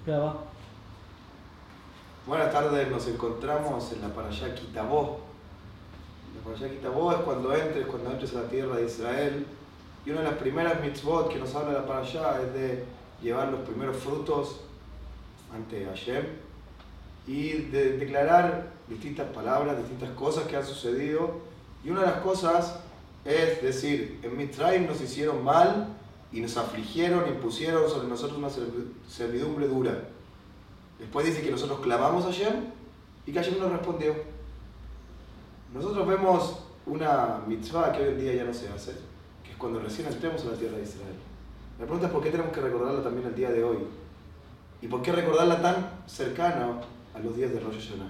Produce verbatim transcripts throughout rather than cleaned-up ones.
Buenas tardes, nos encontramos en la Parashá Kitabó. La Parashá Kitabó es cuando entres, cuando entres a la tierra de Israel. Y una de las primeras mitzvot que nos habla la Parashá es de llevar los primeros frutos ante Hashem y de declarar distintas palabras, distintas cosas que han sucedido. Y una de las cosas es decir, en Mitzrayim nos hicieron mal y nos afligieron, impusieron sobre nosotros una servidumbre dura. Después dice que nosotros clamamos a Hashem y que Hashem nos respondió. Nosotros vemos una mitzvah que hoy en día ya no se hace, que es cuando recién entremos a la tierra de Israel. La pregunta es por qué tenemos que recordarla también el día de hoy y por qué recordarla tan cercana a los días de Rosh Hashanah.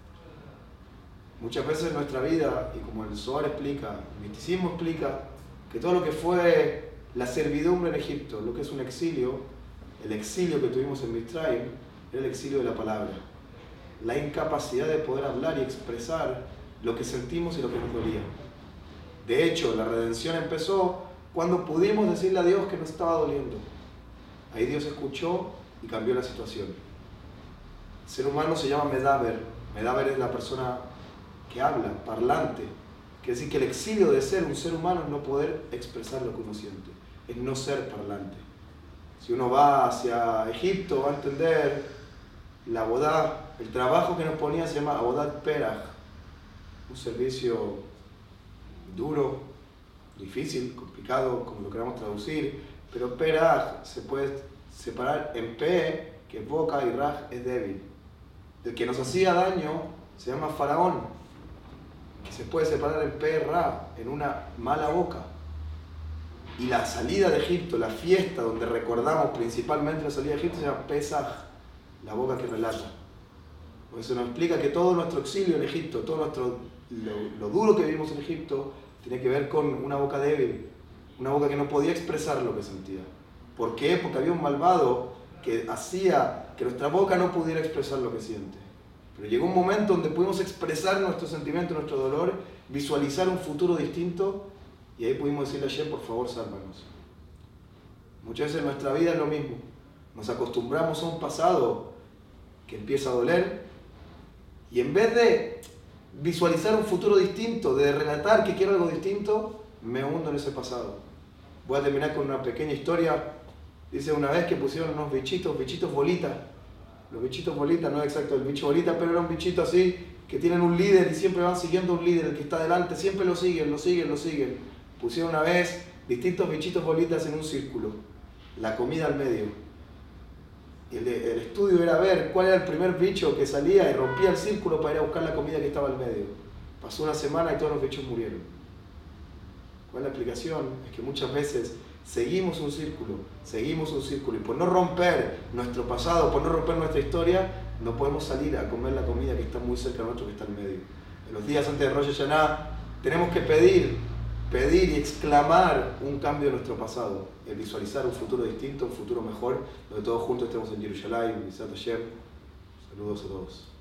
Muchas veces en nuestra vida, y como el Zohar explica, el misticismo explica, que todo lo que fue la servidumbre en Egipto, lo que es un exilio, el exilio que tuvimos en Mitzrayim, era el exilio de la palabra. La incapacidad de poder hablar y expresar lo que sentimos y lo que nos dolía. De hecho, la redención empezó cuando pudimos decirle a Dios que nos estaba doliendo. Ahí Dios escuchó y cambió la situación. El ser humano se llama Medaber. Medaber es la persona que habla, parlante. Quiere decir que el exilio de ser un ser humano es no poder expresar lo que uno siente, es no ser parlante. Si uno va hacia Egipto va a entender la abodá, el trabajo que nos ponía se llama abodat peraj, un servicio duro, difícil, complicado, como lo queramos traducir, pero peraj se puede separar en pe, que es boca, y raj es débil. El que nos hacía daño se llama faraón, que se puede separar en pe, ra, en una mala boca. Y la salida de Egipto, la fiesta donde recordamos principalmente la salida de Egipto, se llama Pesaj, la boca que relata. Por eso nos explica que todo nuestro exilio en Egipto, todo nuestro, lo, lo duro que vivimos en Egipto, tiene que ver con una boca débil, una boca que no podía expresar lo que sentía. ¿Por qué? Porque había un malvado que hacía que nuestra boca no pudiera expresar lo que siente. Pero llegó un momento donde pudimos expresar nuestro sentimiento, nuestro dolor, visualizar un futuro distinto, y ahí pudimos decirle a Hashem, por favor, sálvanos. Muchas veces en nuestra vida es lo mismo. Nos acostumbramos a un pasado que empieza a doler, y en vez de visualizar un futuro distinto, de relatar que quiero algo distinto, me hundo en ese pasado. Voy a terminar con una pequeña historia. Dice una vez que pusieron unos bichitos, bichitos bolitas. Los bichitos bolitas, no es exacto el bicho bolita, pero era un bichito así, que tienen un líder y siempre van siguiendo un líder, el que está delante, siempre lo siguen, lo siguen, lo siguen. Pusieron una vez distintos bichitos bolitas en un círculo, la comida al medio. El, el estudio era ver cuál era el primer bicho que salía y rompía el círculo para ir a buscar la comida que estaba al medio. Pasó una semana y todos los bichos murieron. ¿Cuál es la explicación? Es que muchas veces seguimos un círculo, seguimos un círculo, y por no romper nuestro pasado, por no romper nuestra historia, no podemos salir a comer la comida que está muy cerca de nuestro, que está al medio. En los días antes de Rosh Hashanah tenemos que pedir, pedir y exclamar un cambio de nuestro pasado, el visualizar un futuro distinto, un futuro mejor, donde todos juntos estemos en Jerusalén, Saludos a todos.